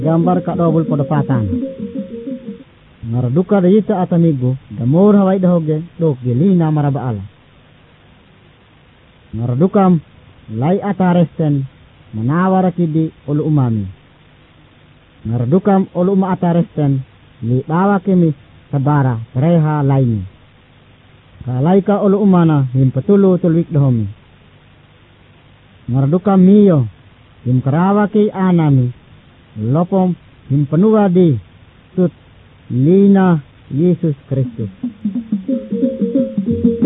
gambar ka dobol podapatan. Ngaraduka da yita atamigo, damor haway dahoge, dok gilina marabaala. Ngaradukam, lay ataresten, manawara kidi ulu umami. Ngaradukam ulu uma ataresten, li bawa kimi sabara reha laini. Kalay ka ulu umana, himpatulo tulwik dahomi. Ngaradukam miyo, himkarawa ki anami, lopom himpanua di tut lina Yesus Kristus.